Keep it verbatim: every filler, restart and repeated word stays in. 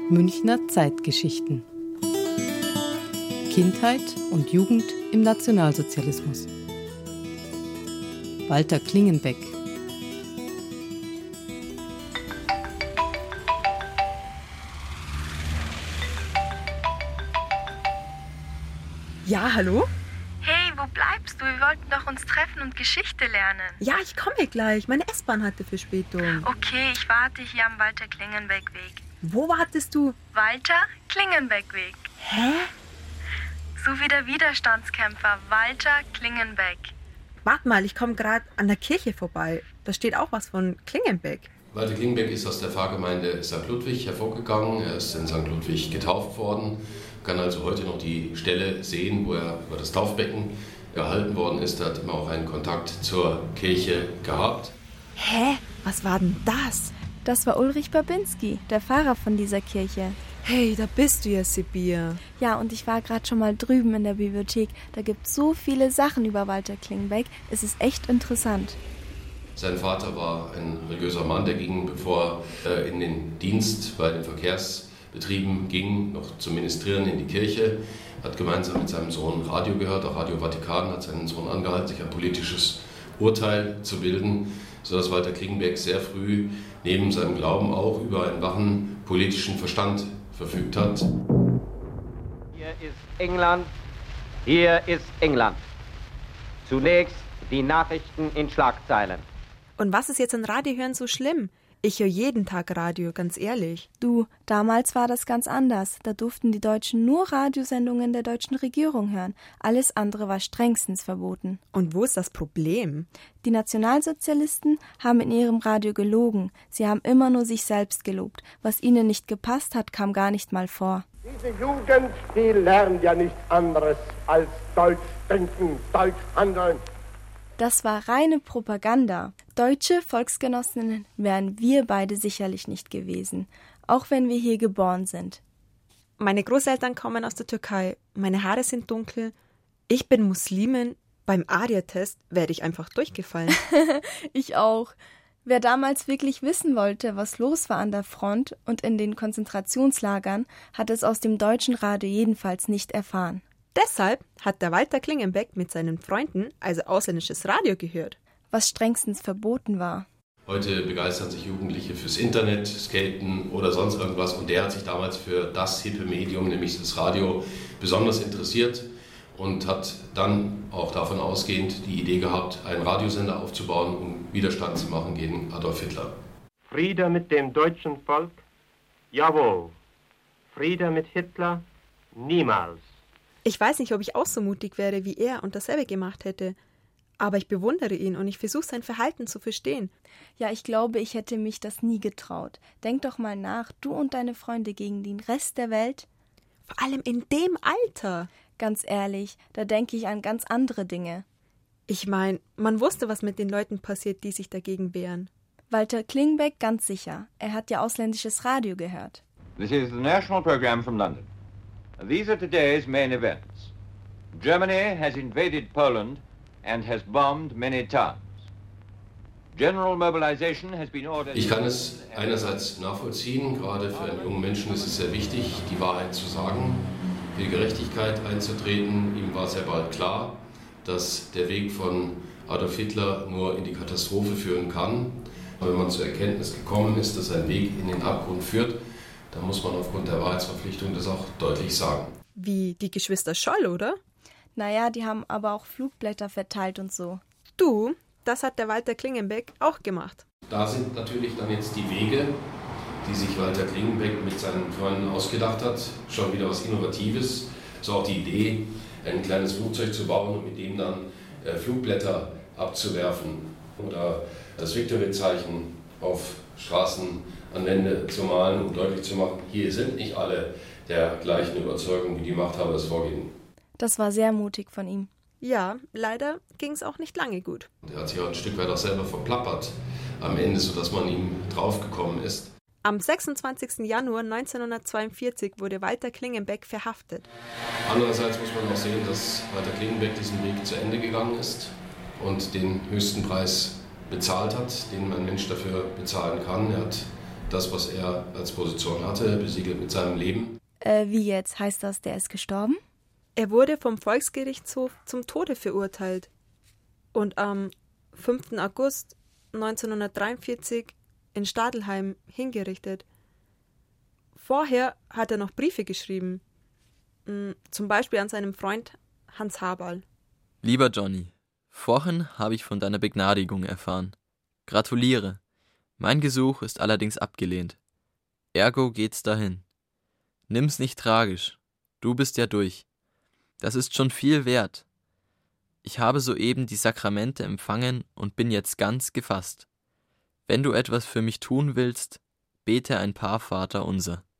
Münchner Zeitgeschichten. Kindheit und Jugend im Nationalsozialismus. Walter Klingenbeck. Ja, hallo? Hey, wo bleibst du? Wir wollten doch uns treffen und Geschichte lernen. Ja, ich komme gleich. Meine S-Bahn hatte Verspätung. Okay, ich warte hier am Walter-Klingenbeck-Weg. Wo wartest du? Walter-Klingenbeck-Weg. Hä? So wie der Widerstandskämpfer Walter Klingenbeck. Warte mal, ich komme gerade an der Kirche vorbei. Da steht auch was von Klingenbeck. Walter Klingenbeck ist aus der Pfarrgemeinde Sankt Ludwig hervorgegangen. Er ist in Sankt Ludwig getauft worden. Man kann also heute noch die Stelle sehen, wo er über das Taufbecken erhalten worden ist. Er hat immer auch einen Kontakt zur Kirche gehabt. Hä? Was war denn das? Das war Ulrich Babinski, der Pfarrer von dieser Kirche. Hey, da bist du ja, Sibir. Ja, und ich war gerade schon mal drüben in der Bibliothek. Da gibt es so viele Sachen über Walter Klingenbeck. Es ist echt interessant. Sein Vater war ein religiöser Mann, der ging, bevor er in den Dienst bei den Verkehrsbetrieben ging, noch zum Ministrieren in die Kirche, hat gemeinsam mit seinem Sohn Radio gehört, auch Radio Vatikan, hat seinen Sohn angehalten, sich ein politisches Urteil zu bilden, sodass Walter Klingenbeck sehr früh neben seinem Glauben auch über einen wachen politischen Verstand verfügt hat. Hier ist England, hier ist England. Zunächst die Nachrichten in Schlagzeilen. Und was ist jetzt an Radio hören so schlimm? Ich höre jeden Tag Radio, ganz ehrlich. Du, damals war das ganz anders. Da durften die Deutschen nur Radiosendungen der deutschen Regierung hören. Alles andere war strengstens verboten. Und wo ist das Problem? Die Nationalsozialisten haben in ihrem Radio gelogen. Sie haben immer nur sich selbst gelobt. Was ihnen nicht gepasst hat, kam gar nicht mal vor. Diese Jugend, die lernt ja nichts anderes als Deutsch denken, Deutsch handeln. Das war reine Propaganda. Deutsche Volksgenossinnen wären wir beide sicherlich nicht gewesen, auch wenn wir hier geboren sind. Meine Großeltern kommen aus der Türkei, meine Haare sind dunkel, ich bin Muslimin, beim Aria-Test werde ich einfach durchgefallen. Ich auch. Wer damals wirklich wissen wollte, was los war an der Front und in den Konzentrationslagern, hat es aus dem deutschen Radio jedenfalls nicht erfahren. Deshalb hat der Walter Klingenbeck mit seinen Freunden also ausländisches Radio gehört. Was strengstens verboten war. Heute begeistern sich Jugendliche fürs Internet, Skaten oder sonst irgendwas. Und der hat sich damals für das hippe Medium, nämlich das Radio, besonders interessiert und hat dann auch davon ausgehend die Idee gehabt, einen Radiosender aufzubauen, um Widerstand zu machen gegen Adolf Hitler. Friede mit dem deutschen Volk? Jawohl. Friede mit Hitler? Niemals. Ich weiß nicht, ob ich auch so mutig wäre wie er und dasselbe gemacht hätte. Aber ich bewundere ihn und ich versuche sein Verhalten zu verstehen. Ja, ich glaube, ich hätte mich das nie getraut. Denk doch mal nach, du und deine Freunde gegen den Rest der Welt. Vor allem in dem Alter. Ganz ehrlich, da denke ich an ganz andere Dinge. Ich meine, man wusste, was mit den Leuten passiert, die sich dagegen wehren. Walter Klingenbeck ganz sicher. Er hat ja ausländisches Radio gehört. This is the national program from London. These are today's main events. Germany has invaded Poland and has bombed many towns. General mobilization has been ordered. Ich kann es einerseits nachvollziehen, gerade für einen jungen Menschen ist es sehr wichtig, die Wahrheit zu sagen, für die Gerechtigkeit einzutreten. Ihm war sehr bald klar, dass der Weg von Adolf Hitler nur in die Katastrophe führen kann. Wenn man zur Erkenntnis gekommen ist, dass ein Weg in den Abgrund führt, dann muss man aufgrund der Wahrheitsverpflichtung das auch deutlich sagen. Wie die Geschwister Scholl, oder? Naja, die haben aber auch Flugblätter verteilt und so. Du, das hat der Walter Klingenbeck auch gemacht. Da sind natürlich dann jetzt die Wege, die sich Walter Klingenbeck mit seinen Freunden ausgedacht hat, schon wieder was Innovatives. So auch die Idee, ein kleines Flugzeug zu bauen und mit dem dann äh, Flugblätter abzuwerfen oder das Victory-Zeichen auf Straßen an Wände zu malen, um deutlich zu machen, hier sind nicht alle der gleichen Überzeugung, wie die Machthaber es vorgeben. Das war sehr mutig von ihm. Ja, leider ging es auch nicht lange gut. Er hat sich auch ein Stück weit auch selber verplappert am Ende, sodass man ihm draufgekommen ist. Am sechsundzwanzigsten Januar neunzehnhundertzweiundvierzig wurde Walter Klingenbeck verhaftet. Andererseits muss man auch sehen, dass Walter Klingenbeck diesen Weg zu Ende gegangen ist und den höchsten Preis bezahlt hat, den ein Mensch dafür bezahlen kann. Er hat das, was er als Position hatte, besiegelt mit seinem Leben. Äh, wie jetzt? Heißt das, der ist gestorben? Er wurde vom Volksgerichtshof zum Tode verurteilt und am fünften August neunzehnhundertdreiundvierzig in Stadelheim hingerichtet. Vorher hat er noch Briefe geschrieben, zum Beispiel an seinen Freund Hans Haberl. Lieber Johnny, vorhin habe ich von deiner Begnadigung erfahren. Gratuliere. Mein Gesuch ist allerdings abgelehnt. Ergo geht's dahin. Nimm's nicht tragisch. Du bist ja durch. Das ist schon viel wert. Ich habe soeben die Sakramente empfangen und bin jetzt ganz gefasst. Wenn du etwas für mich tun willst, bete ein paar Vater unser.